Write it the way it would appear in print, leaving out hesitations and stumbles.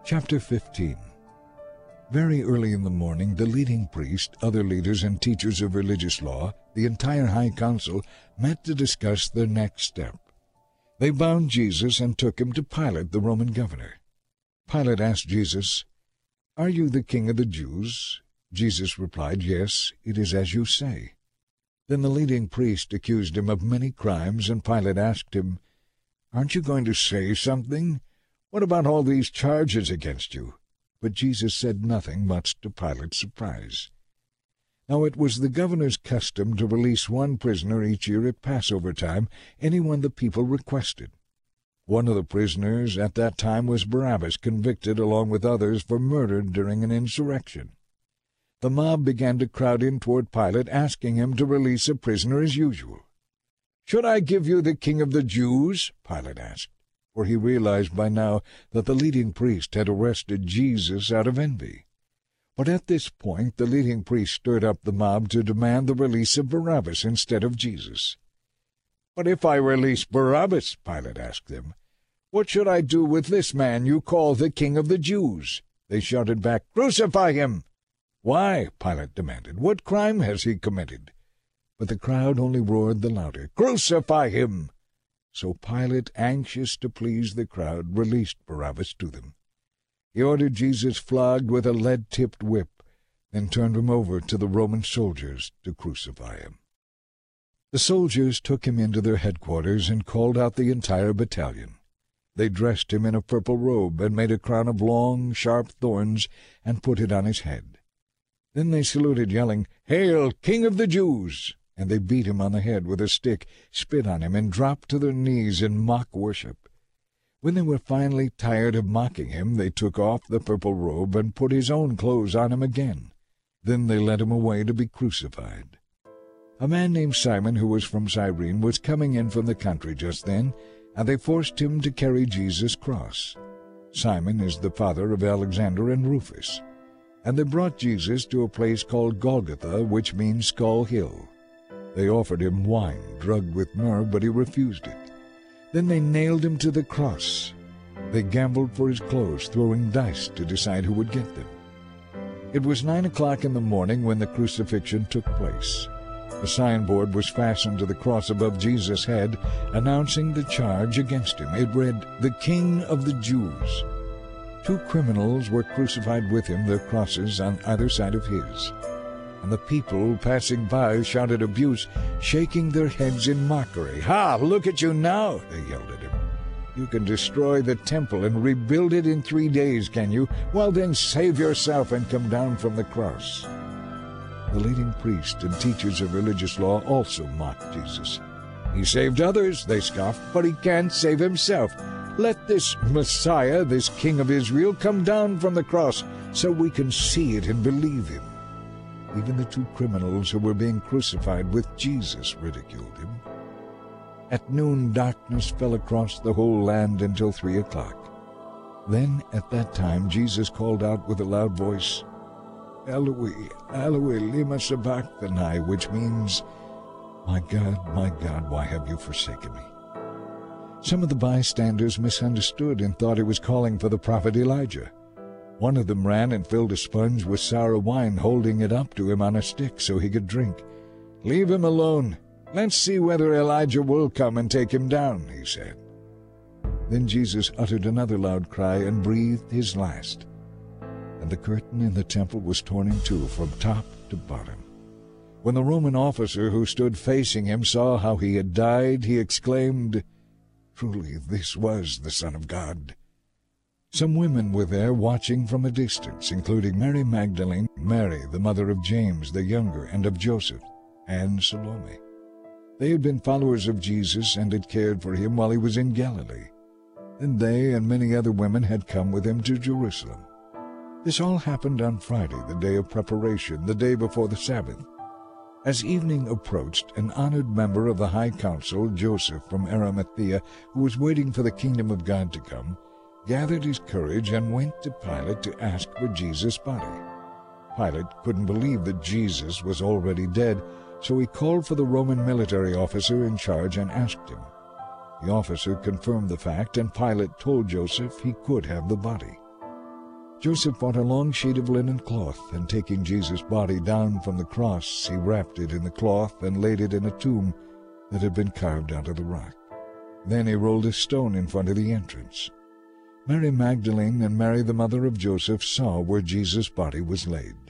Chapter 15. Very early in the morning, the leading priest, other leaders and teachers of religious law, the entire high council, met to discuss their next step. They bound Jesus and took him to Pilate, the Roman governor. Pilate asked Jesus, "Are you the king of the Jews?" Jesus replied, "Yes, it is as you say." Then the leading priest accused him of many crimes, and Pilate asked him, "Aren't you going to say something? What about all these charges against you?" But Jesus said nothing, much to Pilate's surprise. Now it was the governor's custom to release one prisoner each year at Passover time, anyone the people requested. One of the prisoners at that time was Barabbas, convicted along with others for murder during an insurrection. The mob began to crowd in toward Pilate, asking him to release a prisoner as usual. "Should I give you the king of the Jews?" Pilate asked, for he realized by now that the leading priest had arrested Jesus out of envy. But at this point the leading priest stirred up the mob to demand the release of Barabbas instead of Jesus. "But if I release Barabbas," Pilate asked them, "what should I do with this man you call the king of the Jews?" They shouted back, "Crucify him!" "Why?" Pilate demanded. "What crime has he committed?" But the crowd only roared the louder, "Crucify him!" So Pilate, anxious to please the crowd, released Barabbas to them. He ordered Jesus flogged with a lead-tipped whip, then turned him over to the Roman soldiers to crucify him. The soldiers took him into their headquarters and called out the entire battalion. They dressed him in a purple robe and made a crown of long, sharp thorns and put it on his head. Then they saluted, yelling, "Hail, King of the Jews!" And they beat him on the head with a stick, spit on him, and dropped to their knees in mock worship. When they were finally tired of mocking him, they took off the purple robe and put his own clothes on him again. Then they led him away to be crucified. A man named Simon, who was from Cyrene, was coming in from the country just then, and they forced him to carry Jesus' cross. Simon is the father of Alexander and Rufus. And they brought Jesus to a place called Golgotha, which means Skull Hill. They offered him wine drugged with myrrh, but he refused it. Then they nailed him to the cross. They gambled for his clothes, throwing dice to decide who would get them. It was 9 o'clock in the morning when the crucifixion took place. A signboard was fastened to the cross above Jesus' head, announcing the charge against him. It read, "The King of the Jews." 2 criminals were crucified with him, their crosses on either side of his. And the people passing by shouted abuse, shaking their heads in mockery. "Ha! Look at you now!" they yelled at him. "You can destroy the temple and rebuild it in 3 days, can you? Well then, save yourself and come down from the cross." The leading priests and teachers of religious law also mocked Jesus. "He saved others," they scoffed, "but he can't save himself. Let this Messiah, this King of Israel, come down from the cross so we can see it and believe him." Even the 2 criminals who were being crucified with Jesus ridiculed him. At noon, darkness fell across the whole land until 3 o'clock. Then, at that time, Jesus called out with a loud voice, "Eloi, Eloi, lema sabachthani," which means, my God, why have you forsaken me?" Some of the bystanders misunderstood and thought he was calling for the prophet Elijah. One of them ran and filled a sponge with sour wine, holding it up to him on a stick so he could drink. "Leave him alone. Let's see whether Elijah will come and take him down," he said. Then Jesus uttered another loud cry and breathed his last. And the curtain in the temple was torn in two from top to bottom. When the Roman officer who stood facing him saw how he had died, he exclaimed, "Truly this was the Son of God." Some women were there watching from a distance, including Mary Magdalene, Mary, the mother of James the younger and of Joseph, and Salome. They had been followers of Jesus and had cared for him while he was in Galilee. And they and many other women had come with him to Jerusalem. This all happened on Friday, the day of preparation, the day before the Sabbath. As evening approached, an honored member of the High Council, Joseph from Arimathea, who was waiting for the kingdom of God to come, gathered his courage and went to Pilate to ask for Jesus' body. Pilate couldn't believe that Jesus was already dead, so he called for the Roman military officer in charge and asked him. The officer confirmed the fact, and Pilate told Joseph he could have the body. Joseph bought a long sheet of linen cloth, and taking Jesus' body down from the cross, he wrapped it in the cloth and laid it in a tomb that had been carved out of the rock. Then he rolled a stone in front of the entrance. Mary Magdalene and Mary the mother of Joseph saw where Jesus' body was laid.